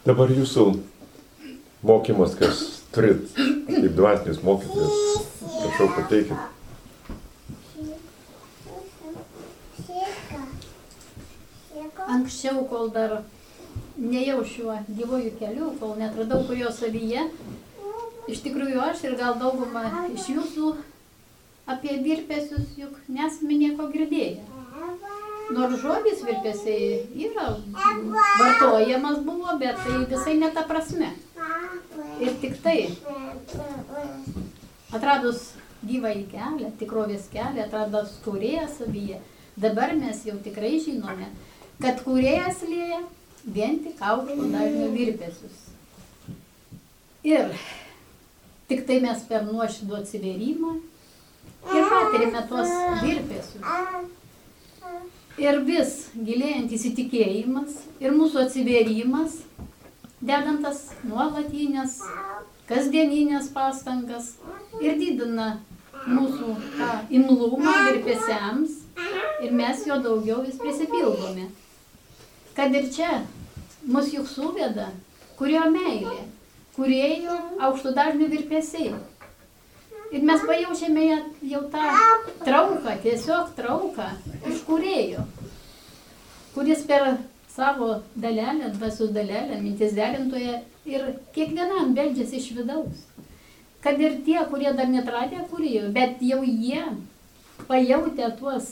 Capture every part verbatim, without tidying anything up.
Dabar jūsų mokymas, kas turit, kaip dvasinis mokytojas, prašau pateikit. Anksčiau, kol dar nejau šiuo gyvojų keliu, kol netradau kurio savyje, iš tikrųjų aš ir gal dauguma iš jūsų apie virpesius juk nesame nieko girdėję. Nors žodis virpesiai yra vartojamas buvo, bet tai visai ne ta prasme. Ir tik tai, atradus gyvąjį kelią, tikrovės kelią, atradus kūrėją savyje, dabar mes jau tikrai žinome, kad kūrėjas lieja vien tik aukšto dažnio virpesius. Ir tik tai mes per nuoširdų atsivėrimą ir patiriame tuos virpesius. Ir vis gilėjant įsitikėjimas ir mūsų atsivėrimas, dedantas nuolatinės, kasdieninės pastangas ir didina mūsų tą imlumą virpesiams ir mes jo daugiau vis prisipildome. Kad ir čia mus juk suveda, kurio meilė, kūrėjo aukšto dažnių virpesiai. Ir mes pajaučiame jau tą trauką, tiesiog trauką iš kūrėjo, kuris per savo dalelę, dvasios dalelę, mintis derintoje ir kiekvienam beldžiasi iš vidaus. Kad ir tie, kurie dar netradę kūrėjo, bet jau jie pajautė tuos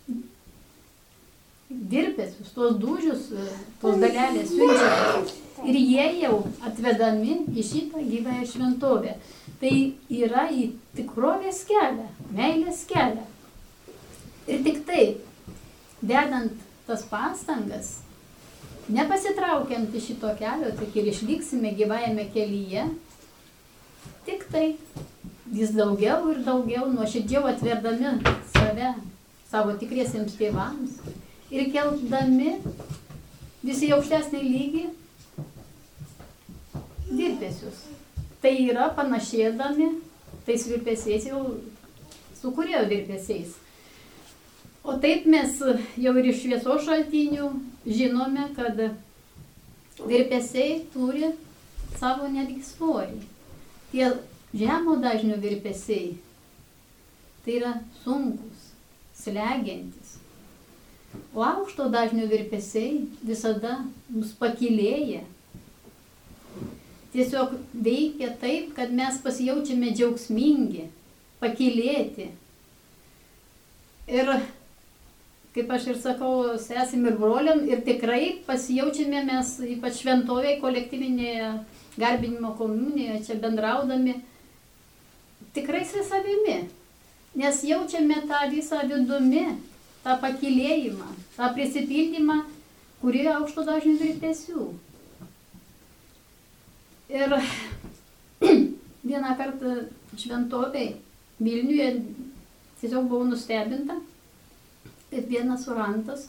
virpesius, tuos dūžius, tuos dalelės siunčia. Ir jie jau atvedami į šitą gyvąją šventovę. Tai yra į tikrovės kelią, meilės kelią. Ir tik tai, dedant tas pastangas, nepasitraukiant iš šito kelio, tik ir išliksime gyvajame kelyje, tik tai vis daugiau ir daugiau nuoširdžiau atverdami save, savo tikriesiems tėvams ir keldami visi aukštesnį lygį virpesius. Tai yra panašėdami tais virpesiais jau su kūrėjo virpesiais. O taip mes jau ir iš šviesos šaltinių žinome, kad virpesiai turi savo netgi svorį. Tie žemo dažnio virpesiai tai yra sunkus, slegiantis. O aukšto dažnio virpesiai visada mus pakylėja. Tiesiog veikia taip, kad mes pasijaučiame džiaugsmingi, pakylėti. Ir, kaip aš ir sakau, sesim ir broliam, ir tikrai pasijaučiame mes, ypač šventovėje, kolektyvinėje garbinimo komunijoje, čia bendraudami, tikrai su savimi. Nes jaučiame tą visą vidumi, tą pakylėjimą, tą prisipildymą, kurį aukšto dažnių virpesių. Ir vieną kartą šventovėje Vilniuje tiesiog buvau nustebinta, kaip vienas orantas,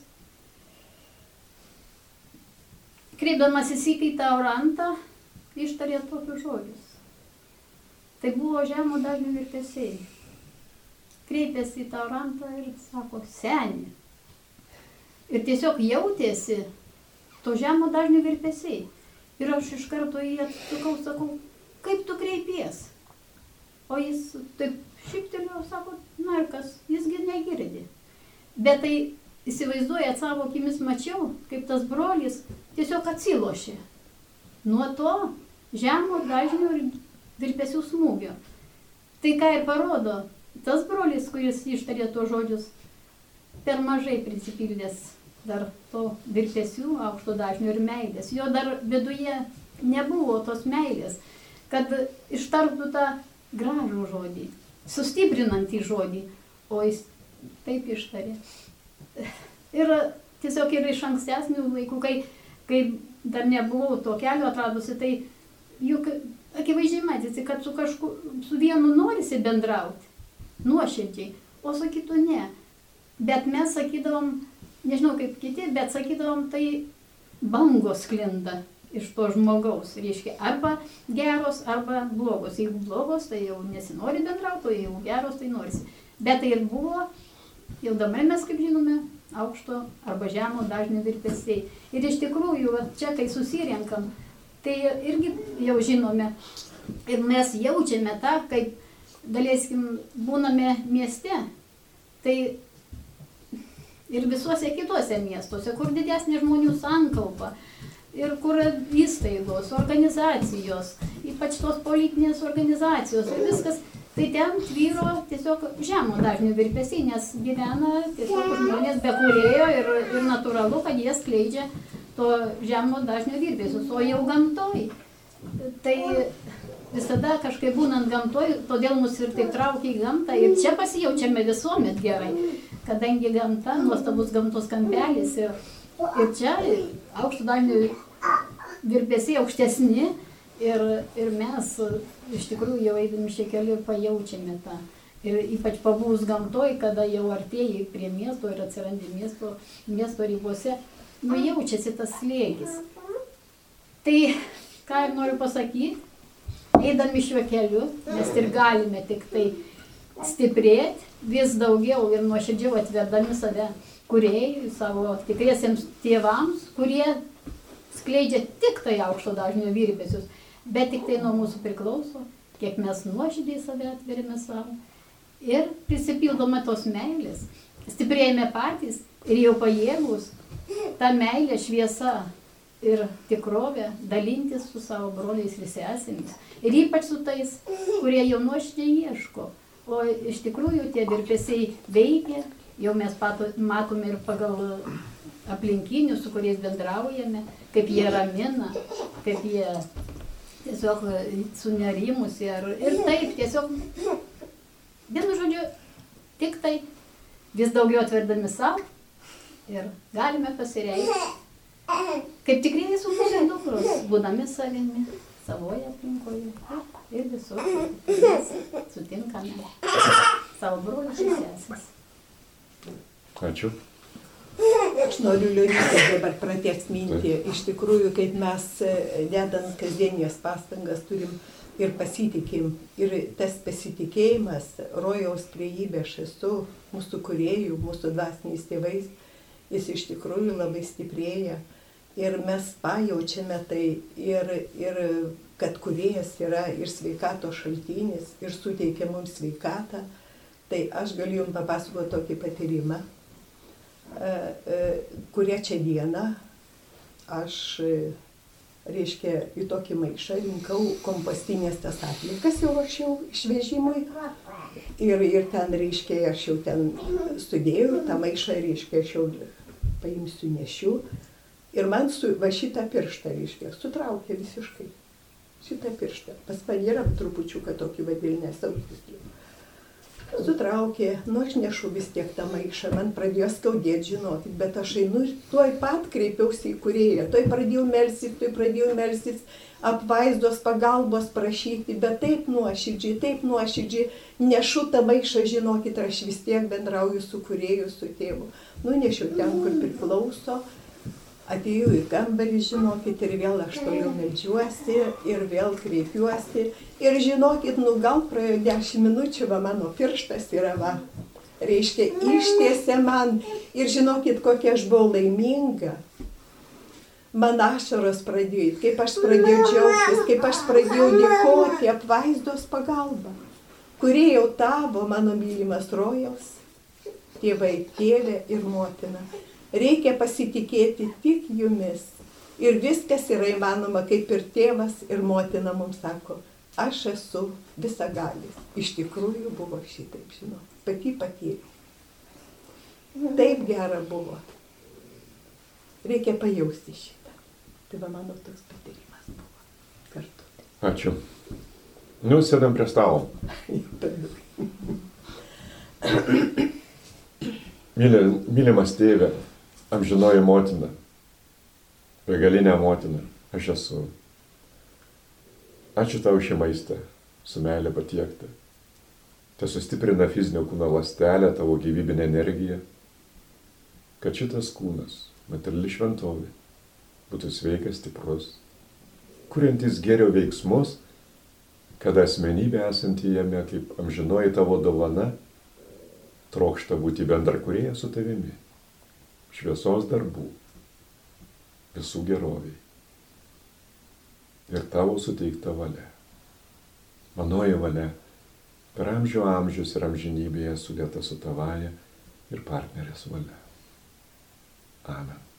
kreipdamasis į kitą orantą, ištarė tokius žodžius. Tai buvo žemo dažnių virpesiai. Kreipėsi į tą orantą ir sako, seni. Ir tiesiog jautėsi to žemo dažnių virpesiai. Ir aš iš karto jį atsukau, sakau, kaip tu kreipies? O jis taip šiptelėjo, sako, na ir kas, jisgi negirdi. Bet tai įsivaizduojat, savo akimis mačiau, kaip tas brolis tiesiog atsilošė nuo to žemo dažnių virpesių smūgio. Tai ką ir parodo, tas brolis, kuris ištarė tuos žodžius, per mažai prisipildęs dar to virpesių, aukšto dažnio ir meilės. Jo dar viduje nebuvo tos meilės, kad ištartų tą gražų žodį, sustiprinantį žodį, o jis taip ištarė. Ir tiesiog ir iš ankstesnių laikų, kai, kai dar nebuvau to kelio atradusi, tai juk akivaizdžiai matėsi, kad su, kažku, su vienu norisi bendrauti, nuoširdžiai, o su kitu ne. Bet mes sakydavom, nežinau kaip kiti, bet sakydavom, tai bangos sklinda iš to žmogaus. Reiškia, arba geros, arba blogos. Jeigu blogos, tai jau nesinori bendrauti, o jeigu geros, tai norisi. Bet tai ir buvo, jau dabar mes, kaip žinome, aukšto arba žemo dažnių virpesiai. Ir iš tikrųjų, čia kai susirenkam, Tai irgi jau žinome. Ir mes jaučiame tą, kaip, daleiskim, būname mieste. Tai ir visuose kituose miestuose, kur didesnė žmonių sankaupa. Ir kur įstaigos, organizacijos, ypač tos politinės organizacijos ir viskas, tai ten tvyro tiesiog žemo dažnio virpesiai, nes gyvena tiesiog žmonės be kūrėjo ir, ir natūralu, kad jie skleidžia to žemo dažnio virpesius. O jau gamtoj, tai visada kažkaip būnant gamtoj, todėl mus ir taip traukia į gamtą ir čia pasijaučiame visuomet gerai, kadangi gamta, nuostabus gamtos kampelis ir Ir čia aukšto dažnio virpesiai aukštesni ir, ir mes iš tikrųjų jau eidami šį kelią pajaučiame tą. Ir ypač pabuvus gamtoj, kada jau artėjai prie miesto ir atsirandi miesto, miesto ribose, nu jaučiasi tas slėgis. Tai ką ir noriu pasakyti, eidami šiuo keliu, mes ir galime tik tai stiprėti vis daugiau ir nuoširdžiau atverdami save kūrėjui, savo tikriesiems tėvams, kurie skleidžia tik tai aukšto dažnio virpesius, bet tik tai nuo mūsų priklauso, kiek mes nuoširdžiai save atveriame savo. Ir prisipildome tos meilės, stiprėjame patys ir jau pajėgus tą meilę, šviesą ir tikrovę dalintis su savo broliais ir sesėmis. Ir ypač su tais, kurie jau nuoširdžiai ieško. O iš tikrųjų tie virpesiai veikia. Jau mes pato, matome ir pagal aplinkinius, su kuriais bendraujame, kaip jie ramina, kaip jie tiesiog sunerimusi. Ir, ir taip, tiesiog, vienu žodžiu, tik tai vis daugiau atverdami savo ir galime pasireikšti, kaip tikrieji sūnus ir dukros, būdami savimi, savoje aplinkoje ir visur, mes sutinkame savo brolius ir sesės. Ačiū. Aš noriu Lionytė dabar pratęsti mintį. Iš tikrųjų, kaip mes dedant kasdienės pastangas turim ir pasitikim. Ir tas pasitikėjimas, rojaus trejybė, aš esu mūsų kūrėjų, mūsų dvasiniais tėvais, jis iš tikrųjų labai stiprėja. Ir mes pajaučiame tai, ir, ir kad kūrėjas yra ir sveikato šaltinis, ir suteikia mums sveikatą. Tai aš galiu jums papasakoti tokį patyrimą. Kurią čia dieną aš, reiškia, į tokį maišą rinkau kompostinės tas atliekas jau aš jau išvežimui. Ir, ir ten, reiškia, aš jau ten sudėjau, tą maišą, reiškia, aš jau paimsiu, nešiu. Ir man su, va šitą pirštą, reiškia, sutraukė visiškai. Šitą pirštą. Pas man yra trupučiuką tokį vadilnę sautis. Sutraukė, nu aš nešu vis tiek tą maišą, man pradėjo skaudėti, žinokit, bet aš einu ir tuoj pat kreipiausi į kūrėją, tuoj pradėjau melsis, tuoj pradėjau melsis, apvaizdos pagalbos prašyti, bet taip nuoširdžiai, taip nuoširdžiai, nešu tą maišą, žinokit, aš vis tiek bendrauju su kūrėju, su tėvu. Nu, nešiu ten, kur priklauso. Atėjau į kambarį, žinokit, ir vėl aš toliau meldžiuosi, ir vėl kreipiuosi. Ir žinokit, nu gal praėjo dešimt minučių, va mano pirštas yra, va, reiškia, ištiesė man. Ir žinokit, kokia aš buvau laiminga. Man ašaros pradėjo, kaip aš pradėjau džiaugtis, kaip aš pradėjau dėkoti apvaizdos pagalbą. Kūrėjau tavo, mano mylimas rojaus, tėvai, tėvė ir motina. Reikia pasitikėti tik jumis. Ir viskas yra įmanoma, kaip ir tėvas ir motina mums sako, aš esu visagalis. Iš tikrųjų buvo šitaip, žinau, pati patyrė. Taip gera buvo. Reikia pajausti šitą. Tai va mano toks patyrimas buvo kartu. Ačiū. Nu, sėdam prie stalo. Myli, mylimas tėve, amžinoji motina, begalinė motina, aš esu. Ačiū tau šį maistą, su meilė patiektą. Tai sustiprina fizinio kūno ląstelę, tavo gyvybinę energiją, kad šitas kūnas, materiali šventovė, būtų sveikas, stiprus, kuriantis gėrio veiksmus, kad asmenybė esanti jame kaip amžinoji tavo dovana, trokšta būti bendrakūrėja su tavimi. Šviesos darbų, visų geroviai. ir tavo suteikta valia. Manoji valia per amžių amžius ir amžinybėje sudėta su tavaja ir partnerės valia. Amen.